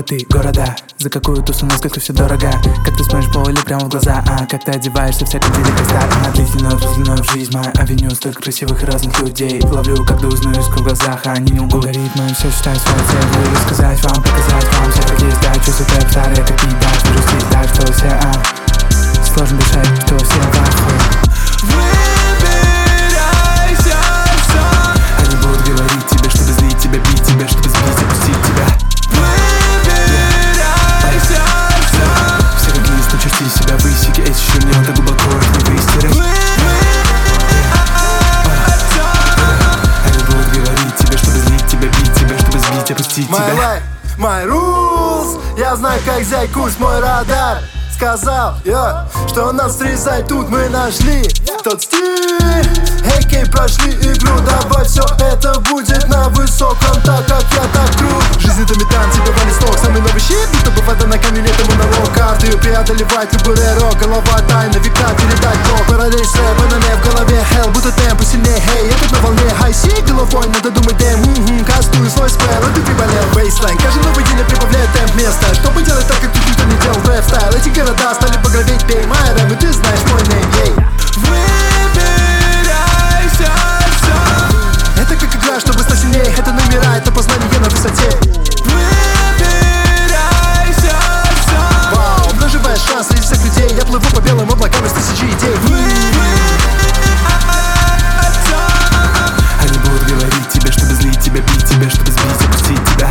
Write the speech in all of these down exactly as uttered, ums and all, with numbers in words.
ты, города. За какую тусу, насколько все дорого. Как ты смотришь по или прямо в глаза, а как ты одеваешься, всяком деле как стар. А длительно взгляну в жизнь, моя авеню, столько красивых и разных людей. Ловлю, когда узнаю в глазах, а они не лгут. Алгоритмы, все считаю своей целью. Рассказать вам, показать вам, все как есть, да. Чувствую тэп старые, как и дашь. Вырастить так, что все, а сложно дышать, что все в ахуе. Выбирайся сам. Они будут говорить тебе, чтобы злить тебя, бить тебя, чтобы сбить, опустить тебя. Выбирайся сам. Все как лист, начерти себя, высеки эти щемни, он так глубоко их не выстирать. Они будут говорить тебе, чтобы злить тебя, бить тебя, чтобы сбить, опустить My тебя. life, my rules. Я знаю, как взять курс, мой радар сказал, yeah, что нас срезать тут мы нашли тот стиль. Эй, кей, прошли игру, давай все это будет на высоком, так как я так крут. Жизнь это метан, тебе валит сток, самый новый щит, будто бы вода на камень, это монолог. Карты преодолевать любой рерок, голова тайна, века передать ток. Параллель с рэпом, на в голове hell, будто темп посильнее, хей, я тут на волне, хай-си, головой надо думать, дэм, м-м, кастую свой спел, и ты приболел, бейслайн. Каждый новый день прибавляет темп места, чтобы делать так, как тут никто не делал, рэп-стайл. Эти города стали багроветь, пей моя рэм, и ты знаешь мой нейм, ей. Выбирайся сам. Это как игра, чтобы стать сильнее, это номера, это познание на высоте. Выбирайся сам. Вау, проживаешь шанс среди всех людей, я плыву по белым облакам из тысячи идей. Они будут говорить тебе, чтобы злить тебя, бить тебя, чтобы сбить, опустить тебя.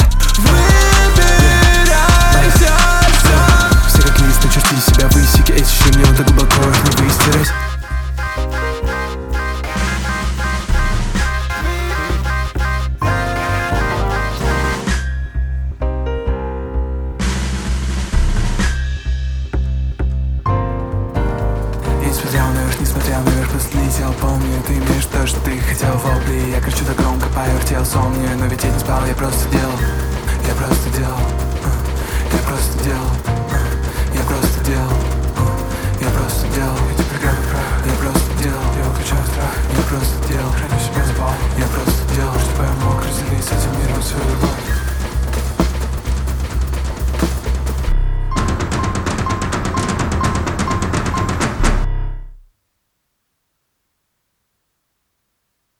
Выбирайся сам. Все как лист, начерти себя, высеки эти щемни, он так глубоко их не выстирать. Я не смотрел наверх, не смотрел наверх, просто летел, помню. Ты имеешь то, что ты хотел, вопли. Я кричу так громко, повертел сон мне. Но ведь я не спал, я просто делал. Я просто делал. Я просто делал. Я просто делал. Я просто делал. Я просто